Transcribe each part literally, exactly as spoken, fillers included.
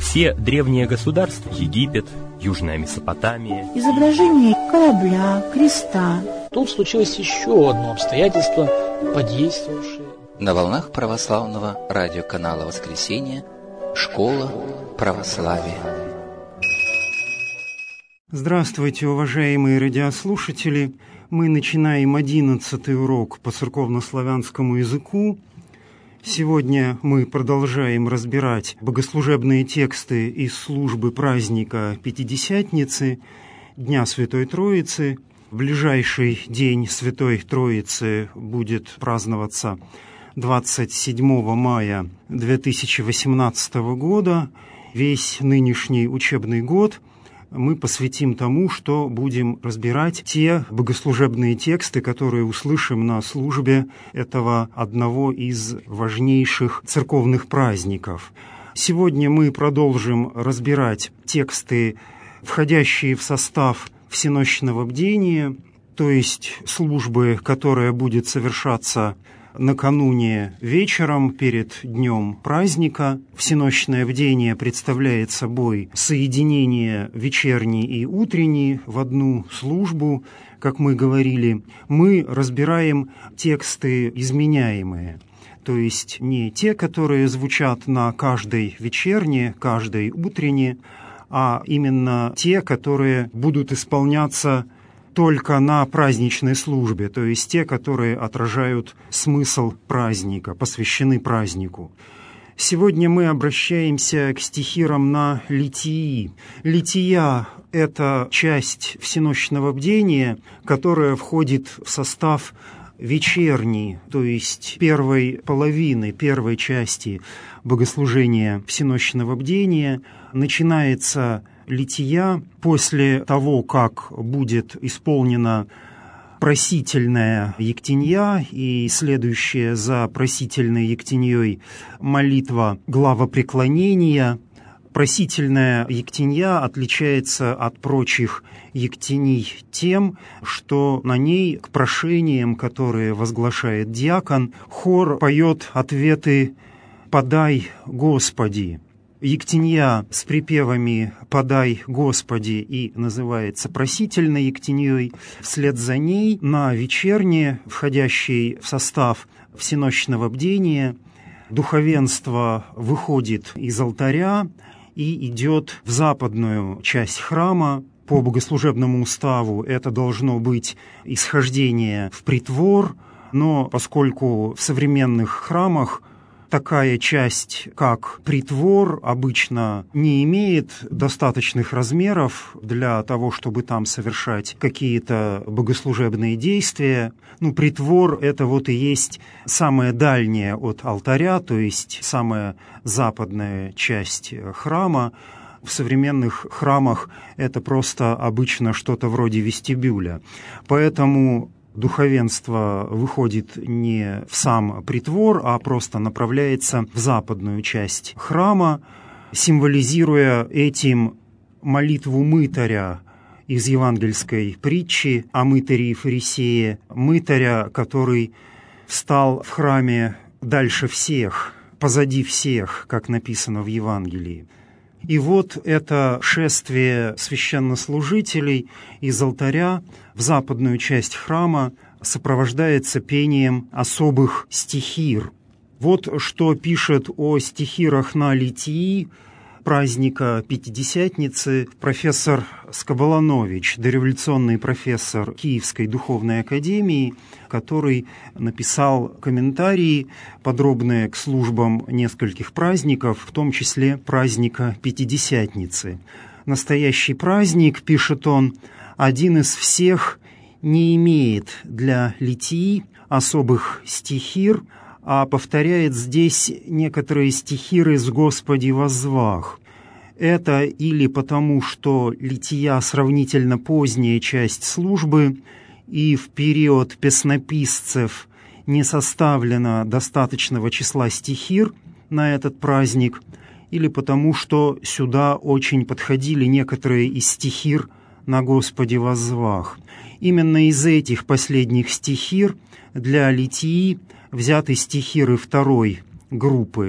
Все древние государства — Египет, Южная Месопотамия. Изображение корабля, креста. Тут случилось еще одно обстоятельство, подействовавшее. На волнах православного радиоканала «Воскресенье» «Школа православия». Здравствуйте, уважаемые радиослушатели! Мы начинаем одиннадцатый урок по церковнославянскому языку. Сегодня мы продолжаем разбирать богослужебные тексты из службы праздника Пятидесятницы, Дня Святой Троицы. В ближайший день Святой Троицы будет праздноваться двадцать седьмого мая две тысячи восемнадцатого года. Весь нынешний учебный год мы посвятим тому, что будем разбирать те богослужебные тексты, которые услышим на службе этого одного из важнейших церковных праздников. Сегодня мы продолжим разбирать тексты, входящие в состав всенощного бдения, то есть службы, которая будет совершаться накануне вечером перед днем праздника. Всенощное бдение представляет собой соединение вечерней и утренней в одну службу. Как мы говорили, мы разбираем тексты изменяемые, то есть не те, которые звучат на каждой вечерне, каждой утренне, а именно те, которые будут исполняться только на праздничной службе, то есть те, которые отражают смысл праздника, посвящены празднику. Сегодня мы обращаемся к стихирам на литии. Лития – это часть всенощного бдения, которая входит в состав вечерней, то есть первой половины, первой части богослужения всенощного бдения. Начинается лития после того, как будет исполнена просительная ектенья и следующая за просительной ектеньей молитва главопреклонения. Просительная ектенья отличается от прочих ектений тем, что на ней к прошениям, которые возглашает диакон, хор поет ответы «Подай, Господи». Ектенья с припевами «Подай, Господи» и называется просительной ектеньей. Вслед за ней на вечерне, входящей в состав всенощного бдения, духовенство выходит из алтаря и идет в западную часть храма. По богослужебному уставу это должно быть исхождение в притвор, но поскольку в современных храмах такая часть, как притвор, обычно не имеет достаточных размеров для того, чтобы там совершать какие-то богослужебные действия. Ну, притвор – это вот и есть самая дальняя от алтаря, то есть самая западная часть храма. В современных храмах это просто обычно что-то вроде вестибюля. Поэтому духовенство выходит не в сам притвор, а просто направляется в западную часть храма, символизируя этим молитву мытаря из евангельской притчи о мытаре и фарисее, мытаря, который встал в храме дальше всех, позади всех, как написано в Евангелии. И вот это шествие священнослужителей из алтаря в западную часть храма сопровождается пением особых стихир. Вот что пишет о стихирах на литии праздника Пятидесятницы профессор Скоболанович, дореволюционный профессор Киевской духовной академии, который написал комментарии, подробные к службам нескольких праздников, в том числе праздника Пятидесятницы. «Настоящий праздник, — пишет он, — один из всех не имеет для литии особых стихир, а повторяет здесь некоторые стихиры с «Господи воззвах». Это или потому, что лития сравнительно поздняя часть службы, и в период песнописцев не составлено достаточного числа стихир на этот праздник, или потому, что сюда очень подходили некоторые из стихир на «Господи воззвах». Именно из этих последних стихир для литии взяты стихиры второй группы.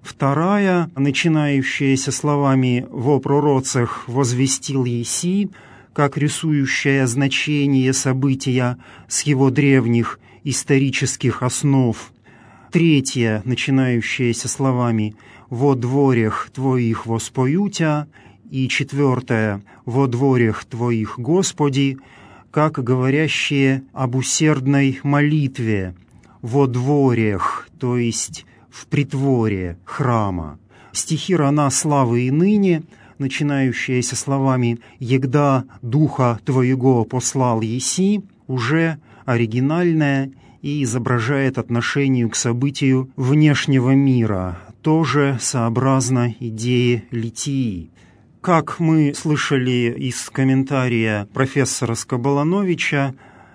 Вторая, начинающаяся словами «во пророцах возвестил еси», как рисующая значение события с его древних исторических основ. Третья, начинающаяся словами «во дворях твоих воспоютя», и четвертая «во дворях твоих, Господи», как говорящие об усердной молитве «во дворях», то есть в притворе храма. Стихи рана славы и ныне, начинающиеся словами «егда духа твоего послал еси», уже оригинальная и изображает отношение к событию внешнего мира, тоже сообразно идее литии. Как мы слышали из комментария профессора Скоболановича,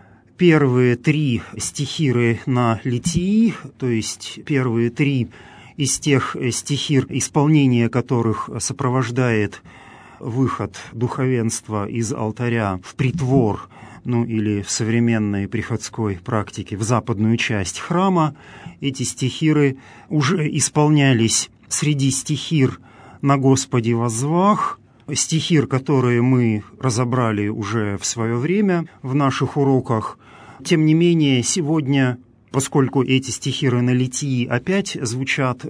первые три стихиры на литии, то есть первые три из тех стихир, исполнение которых сопровождает выход духовенства из алтаря в притвор, ну или в современной приходской практике в западную часть храма, эти стихиры уже исполнялись среди стихир «На Господе воззвах», стихир, которые мы разобрали уже в свое время в наших уроках. Тем не менее, сегодня, поскольку эти стихиры на литии опять звучат,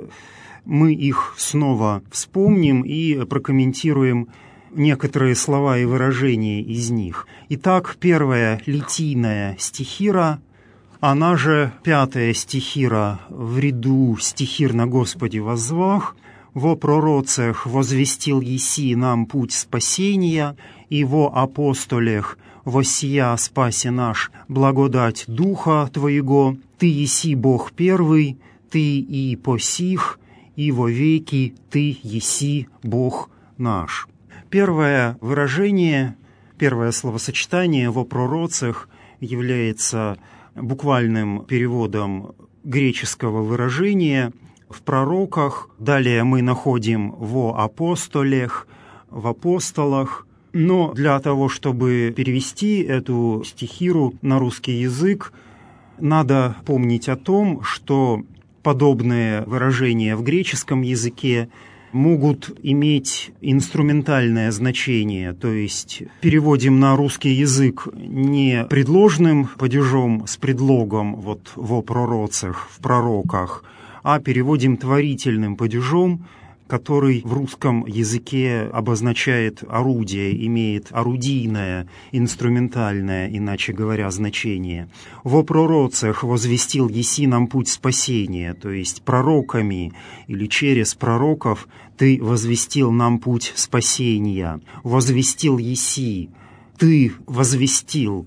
мы их снова вспомним и прокомментируем некоторые слова и выражения из них. Итак, первая литийная стихира, она же пятая стихира в ряду стихир «На Господе воззвах», «Во пророцах возвестил еси нам путь спасения, и во апостолях воссия спаси наш благодать Духа Твоего, Ты еси Бог первый, Ты и посих, и во веки Ты еси Бог наш». Первое выражение, первое словосочетание «во пророцах» является буквальным переводом греческого выражения «в пророках». Далее мы находим «во апостолях», «в апостолах». Но для того, чтобы перевести эту стихиру на русский язык, надо помнить о том, что подобные выражения в греческом языке могут иметь инструментальное значение, то есть переводим на русский язык не предложным падежом с предлогом вот «во пророцах», «в пророках», а переводим творительным падежом, который в русском языке обозначает орудие, имеет орудийное, инструментальное, иначе говоря, значение. «Во пророцах возвестил еси нам путь спасения», то есть пророками или через пророков ты возвестил нам путь спасения. «Возвестил еси», ты возвестил,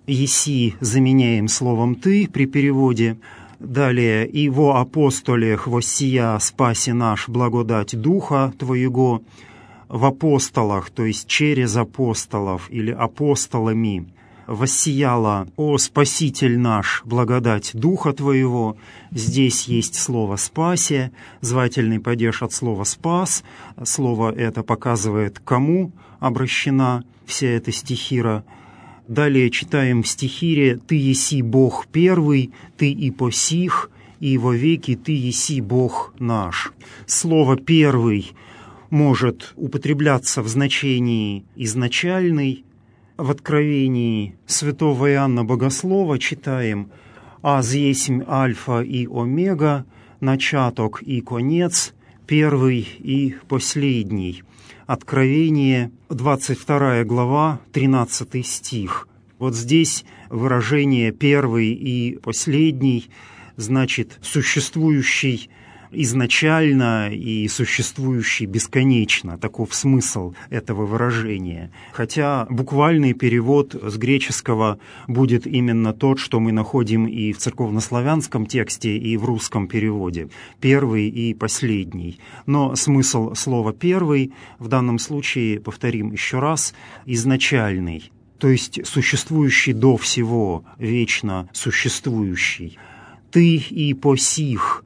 еси заменяем словом ты при переводе. Далее, «и во апостолях воссия спаси наш благодать Духа Твоего», в апостолах, то есть через апостолов или апостолами, воссияла «о Спаситель наш благодать Духа Твоего». Здесь есть слово «спаси», звательный падеж от слова «спас». Слово это показывает, к кому обращена вся эта стихира. Далее читаем в стихире «Ты еси Бог первый, Ты и посих, и во веки Ты еси Бог наш». Слово «первый» может употребляться в значении «изначальный». В Откровении святого Иоанна Богослова читаем «Аз есмь альфа и омега, начаток и конец, первый и последний». Откровение, двадцать вторая глава, тринадцатый стих. Вот здесь выражение «первый» и «последний» значит «существующий изначально» и «существующий бесконечно». Таков смысл этого выражения. Хотя буквальный перевод с греческого будет именно тот, что мы находим и в церковнославянском тексте, и в русском переводе. «Первый» и «последний». Но смысл слова «первый» в данном случае, повторим еще раз, изначальный. То есть существующий до всего, вечно существующий. «Ты и посих».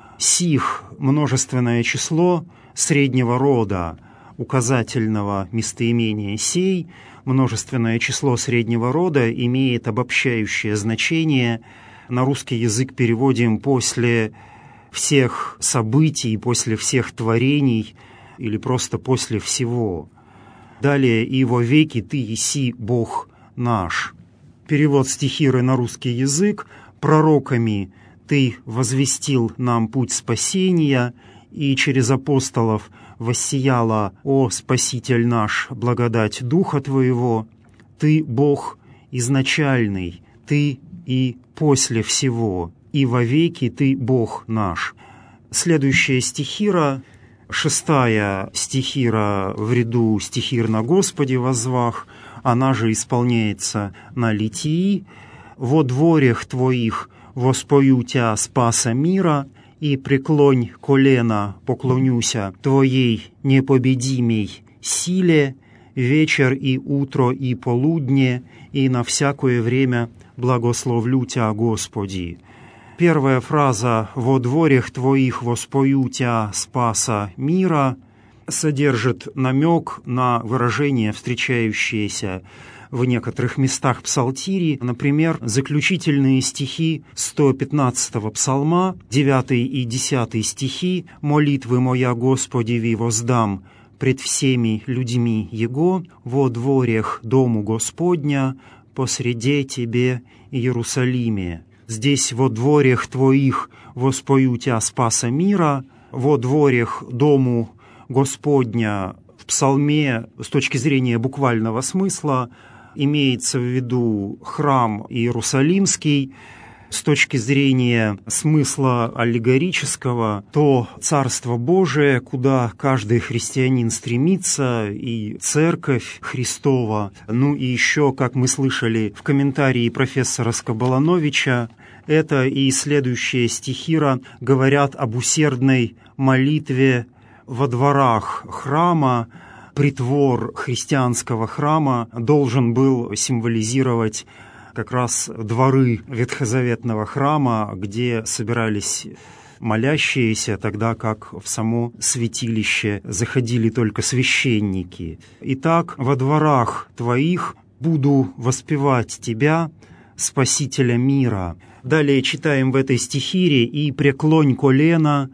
Сих – множественное число среднего рода, указательного местоимения «сей». Множественное число среднего рода имеет обобщающее значение. На русский язык переводим после всех событий, после всех творений или просто после всего. Далее «И во веки ты еси Бог наш». Перевод стихиры на русский язык: «Пророками ты возвестил нам путь спасения, и через апостолов воссияла, о Спаситель наш, благодать Духа Твоего. Ты Бог изначальный, Ты и после всего, и вовеки Ты Бог наш». Следующая стихира, шестая стихира в ряду стихир на Господе воззвах, она же исполняется на литии: «Во дворях Твоих воспою Тя Спаса мира, и преклонь колено, поклонюся Твоей непобедимей силе, вечер и утро и полудне, и на всякое время благословлю Тя, Господи». Первая фраза «Во дворях Твоих воспою Тя Спаса мира» содержит намек на выражение, встречающееся в некоторых местах псалтири, например, заключительные стихи сто пятнадцатого псалма, девятый и десятый стихи: «Молитвы моя Господеви воздам пред всеми людьми Его, во дворях дому Господня, посреди Тебе Иерусалиме». Здесь «во дворях Твоих воспою Тя Спаса мира», «во дворях дому Господня» в псалме с точки зрения буквального смысла имеется в виду храм Иерусалимский. С точки зрения смысла аллегорического, то Царство Божие, куда каждый христианин стремится, и Церковь Христова. Ну и еще, как мы слышали в комментарии профессора Скоболановича, это и следующие стихира говорят об усердной молитве во дворах храма. Притвор христианского храма должен был символизировать как раз дворы ветхозаветного храма, где собирались молящиеся, тогда как в само святилище заходили только священники. «Итак, во дворах Твоих буду воспевать Тебя, Спасителя мира». Далее читаем в этой стихире: «И преклонь колено,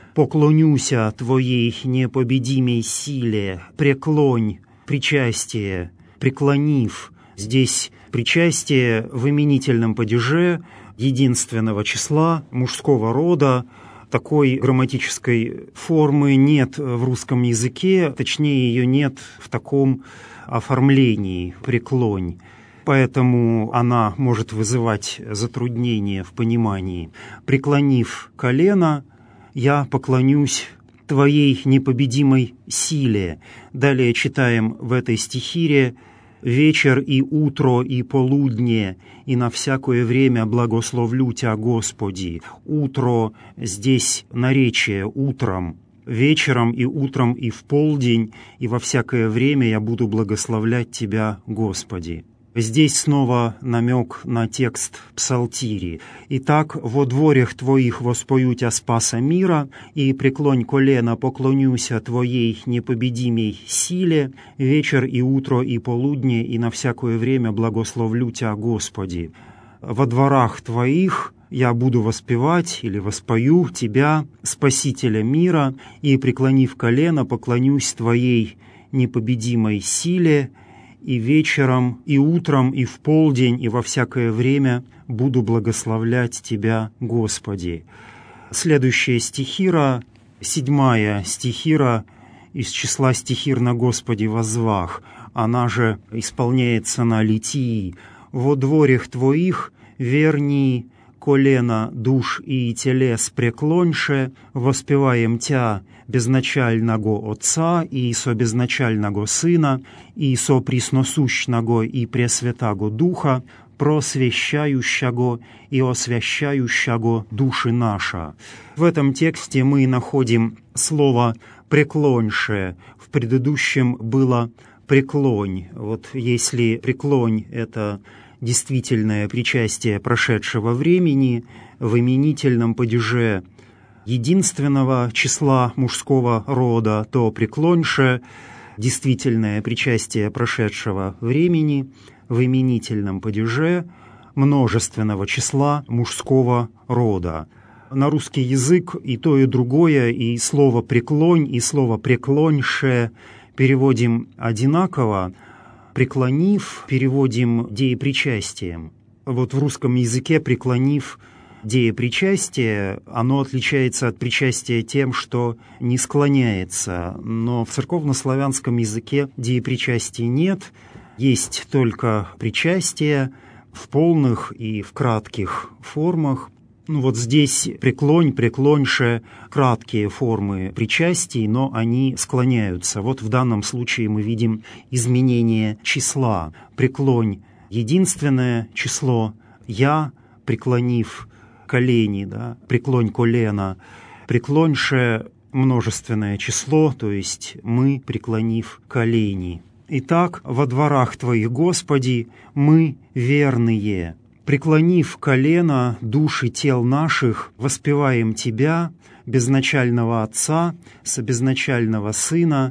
поклонюся Твоей непобедимой силе». Преклонь, причастие, преклонив. Здесь причастие в именительном падеже единственного числа мужского рода. Такой грамматической формы нет в русском языке, точнее ее нет в таком оформлении «преклонь». Поэтому она может вызывать затруднения в понимании. «Преклонив колено, я поклонюсь Твоей непобедимой силе». Далее читаем в этой стихире: «Вечер и утро и полудне, и на всякое время благословлю Тя, Господи». Утро здесь наречие утром. Вечером и утром и в полдень, и во всякое время я буду благословлять Тебя, Господи. Здесь снова намек на текст псалтири. «Итак, во дворях Твоих воспою Тя Спаса мира, и преклонь колено, поклонюся Твоей непобедимой силе, вечер и утро и полудне, и на всякое время благословлю Тя, Господи. Во дворах Твоих я буду воспевать или воспою Тебя, Спасителя мира, и, преклонив колено, поклонюсь Твоей непобедимой силе, и вечером, и утром, и в полдень, и во всякое время буду благословлять Тебя, Господи». Следующая стихира, седьмая стихира из числа стихир на Господе воззвах, она же исполняется на литии: «Во дворях Твоих верни колено душ и телес преклоньше, воспеваем Тя, безначального Отца и со безначального Сына и со присносущного и пресвятаго Духа, просвещающего и освящающего души наша». В этом тексте мы находим слово «преклоньше». В предыдущем было «преклонь». Вот если «преклонь» — это действительное причастие прошедшего времени, в именительном падеже единственного числа мужского рода, то преклоньше — действительное причастие прошедшего времени, в именительном падеже множественного числа мужского рода. На русский язык и то, и другое, и слово «преклонь», и слово «преклоньше» переводим одинаково. «Преклонив» переводим «деепричастием». Вот в русском языке «преклонив» деепричастие, оно отличается от причастия тем, что не склоняется. Но в церковнославянском языке деепричастия нет, есть только причастие в полных и в кратких формах. Ну вот здесь преклонь, преклоньше, краткие формы причастий, но они склоняются. Вот в данном случае мы видим изменение числа. Преклонь — единственное число, я, преклонив колени, да, преклонь колено, преклоньше — множественное число, то есть мы, преклонив колени. Итак, во дворах Твоих, Господи, мы верные. Преклонив колено души тел наших, воспеваем Тебя, безначального Отца, собезначального Сына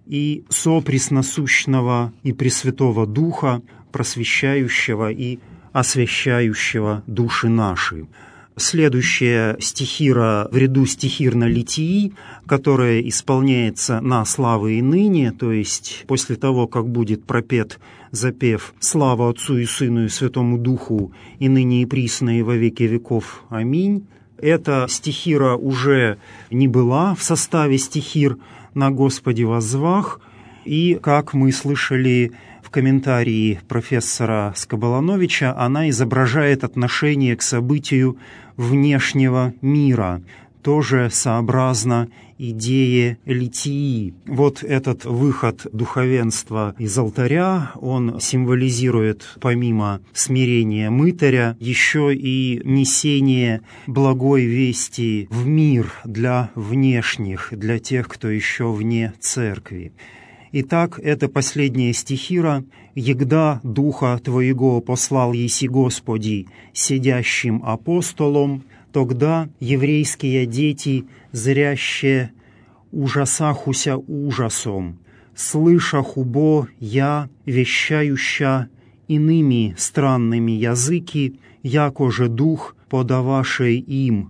и сопресносущного и Пресвятого Духа, просвещающего и освящающего души наши. Следующая стихира в ряду стихирно-литии, которая исполняется на славы и ныне, то есть после того, как будет пропет запев «Слава Отцу и Сыну и Святому Духу, и ныне и присно и во веки веков. Аминь». Эта стихира уже не была в составе стихир «На Господе воззвах», и, как мы слышали в комментарии профессора Скоболановича, она изображает отношение к событию внешнего мира, тоже сообразно идее литии. Вот этот выход духовенства из алтаря, он символизирует, помимо смирения мытаря, еще и несение благой вести в мир для внешних, для тех, кто еще вне церкви. Итак, это последняя стихира. «Егда Духа Твоего послал еси Господи сидящим апостолом, тогда еврейские дети, зряще ужасахуся ужасом, слышаху бо я, вещающа иными странными языки, яко же Дух подавашей им,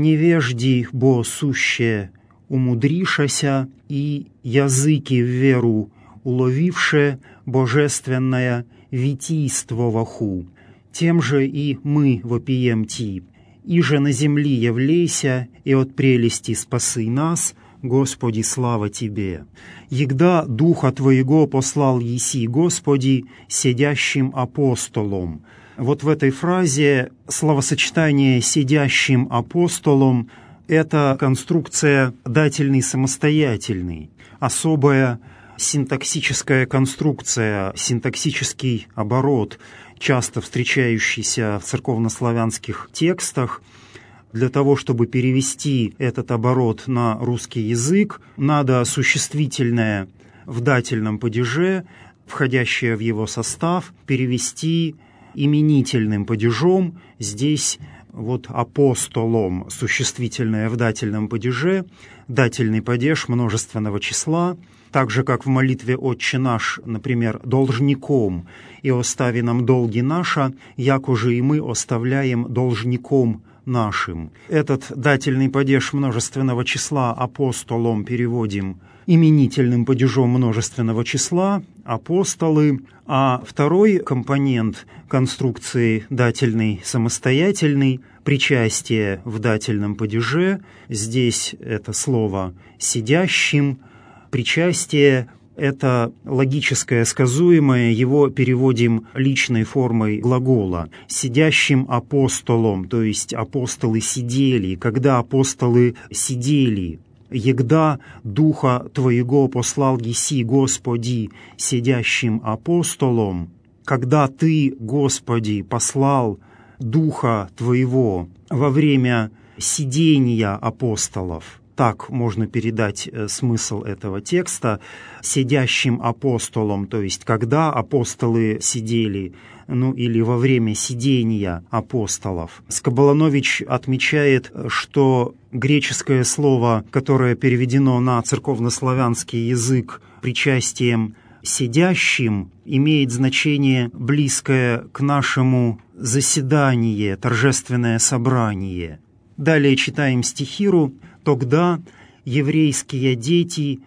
невежди бо суще умудришася, и языки в веру уловивше божественное витийствоваху. Тем же и мы вопием ти, иже на земли явлейся, и от прелести спаси нас, Господи, слава Тебе. Егда Духа Твоего послал еси, Господи, сидящим апостолом». Вот в этой фразе словосочетание «сидящим апостолом» — это конструкция дательный самостоятельный, особая синтаксическая конструкция, синтаксический оборот, часто встречающийся в церковнославянских текстах. Для того, чтобы перевести этот оборот на русский язык, надо существительное в дательном падеже, входящее в его состав, перевести именительным падежом. Здесь вот апостолом существительное в дательном падеже, дательный падеж множественного числа, так же, как в молитве «Отче наш», например, «должником, и остави нам долги наша, яко же и мы оставляем должником нашим». Этот дательный падеж множественного числа апостолом переводим именительным падежом множественного числа, апостолы, а второй компонент конструкции дательный самостоятельный, причастие в дательном падеже, здесь это слово «сидящим», причастие — это логическое сказуемое, его переводим личной формой глагола. «Сидящим апостолом», то есть апостолы сидели. Когда апостолы сидели? «Егда Духа Твоего послал еси, Господи, сидящим апостолом». Когда Ты, Господи, послал Духа Твоего во время сидения апостолов. Так можно передать смысл этого текста. Сидящим апостолом, то есть когда апостолы сидели, ну или во время сидения апостолов. Скоболанович отмечает, что греческое слово, которое переведено на церковнославянский язык причастием «сидящим», имеет значение близкое к нашему «заседание», «торжественное собрание». Далее читаем стихиру: «Тогда еврейские дети,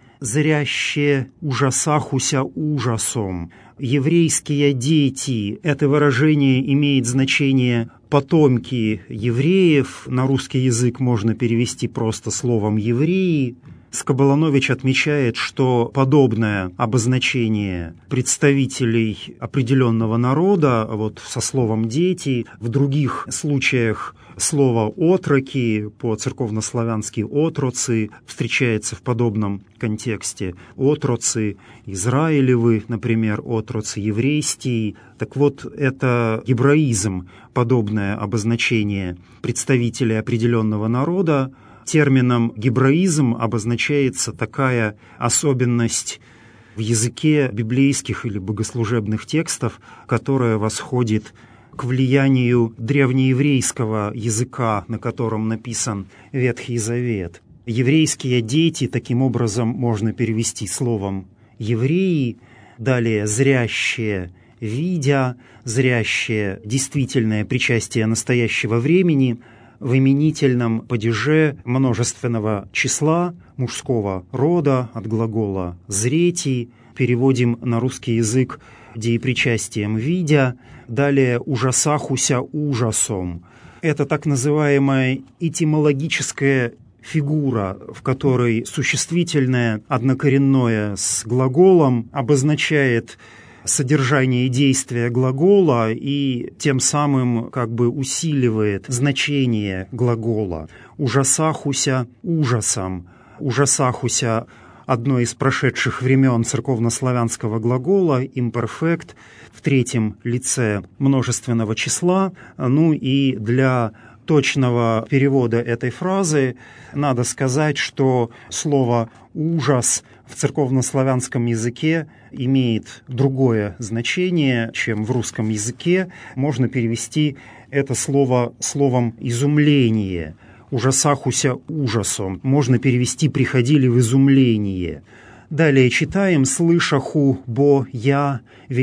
зрящие ужасахуся ужасом». Еврейские дети – это выражение имеет значение «потомки евреев». На русский язык можно перевести просто словом «евреи». Скоболонович отмечает, что подобное обозначение представителей определенного народа, вот со словом «дети», в других случаях слово «отроки», по-церковнославянски «отроцы», встречается в подобном контексте. «Отроцы Израилевы», например, «отроцы еврейские». Так вот, это гебраизм, подобное обозначение представителей определенного народа. Термином гебраизм обозначается такая особенность в языке библейских или богослужебных текстов, которая восходит к влиянию древнееврейского языка, на котором написан Ветхий Завет. Еврейские дети, таким образом, можно перевести словом «евреи», далее «зрящие», «видя», «зрящие», действительное причастие настоящего времени – в именительном падеже множественного числа мужского рода от глагола «зрети», переводим на русский язык деепричастием «видя», далее «ужасахуся ужасом». Это так называемая этимологическая фигура, в которой существительное однокоренное с глаголом обозначает содержание и действие глагола и тем самым как бы усиливает значение глагола. «Ужасахуся ужасом». «Ужасахуся» — одно из прошедших времен церковнославянского глагола, имперфект в третьем лице множественного числа. Ну и для точного перевода этой фразы надо сказать, что слово «ужас» в церковнославянском языке имеет другое значение, чем в русском языке. Можно перевести это слово словом «изумление». «Ужасахуся ужасом» можно перевести «приходили в изумление». Далее читаем: «Слышаху бо я,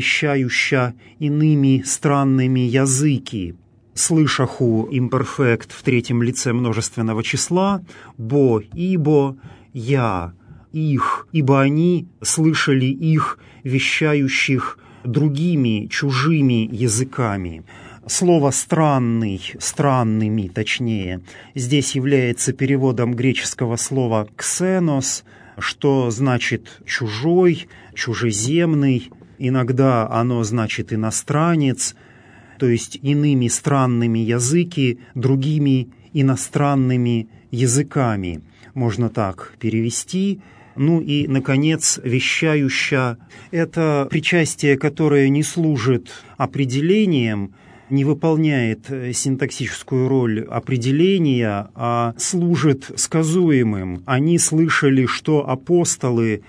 вещающа иными странными языки». «Слышаху» имперфект в третьем лице множественного числа, «бо» ибо, «я» их, ибо они слышали их, вещающих другими чужими языками. Слово «странный», «странными» точнее, здесь является переводом греческого слова «ксенос», что значит «чужой», «чужеземный», иногда оно значит «иностранец», то есть иными странными языки, другими иностранными языками. Можно так перевести. Ну и, наконец, «вещающа» — это причастие, которое не служит определением, не выполняет синтаксическую роль определения, а служит сказуемым. Они слышали, что апостолы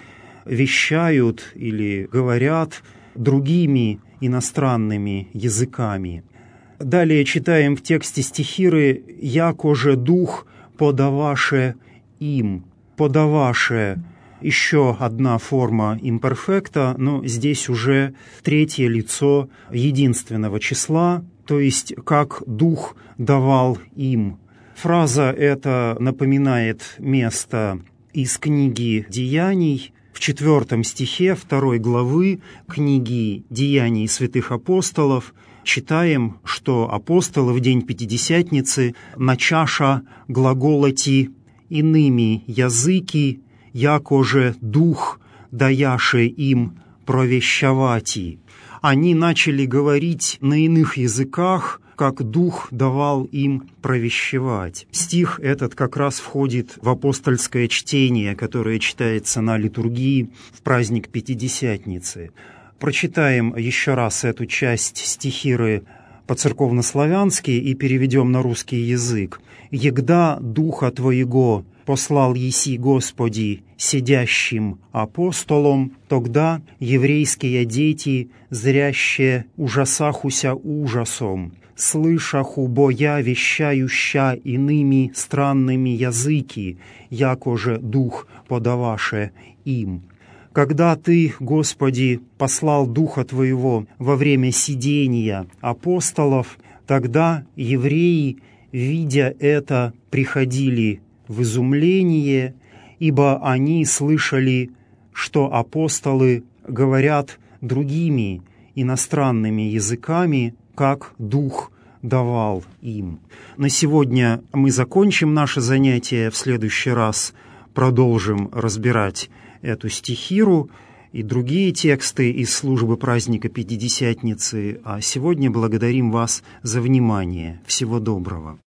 вещают или говорят другими иностранными языками. Далее читаем в тексте стихиры: «Яко же дух подаваше им». «Подаваше» — еще одна форма имперфекта, но здесь уже третье лицо единственного числа, то есть как дух давал им. Фраза эта напоминает место из книги «Деяний». В четвертом стихе второй главы книги «Деяний святых апостолов» читаем, что апостолы в день Пятидесятницы начаша глаголати иными языки, яко же дух даяше им провещавати. Они начали говорить на иных языках, как дух давал им провещевать. Стих этот как раз входит в апостольское чтение, которое читается на литургии в праздник Пятидесятницы. Прочитаем еще раз эту часть стихиры по-церковнославянски и переведем на русский язык. «Егда духа Твоего послал еси Господи сидящим апостолом, тогда еврейские дети, зрящие ужасахуся ужасом, слышаху бо я вещающа иными странными языки, яко же дух подаваше им». Когда Ты, Господи, послал Духа Твоего во время сидения апостолов, тогда евреи видя это, приходили в изумление, ибо они слышали, что апостолы говорят другими иностранными языками, как Дух давал им. На сегодня мы закончим наше занятие. В следующий раз продолжим разбирать эту стихиру и другие тексты из службы праздника Пятидесятницы. А сегодня благодарим вас за внимание. Всего доброго.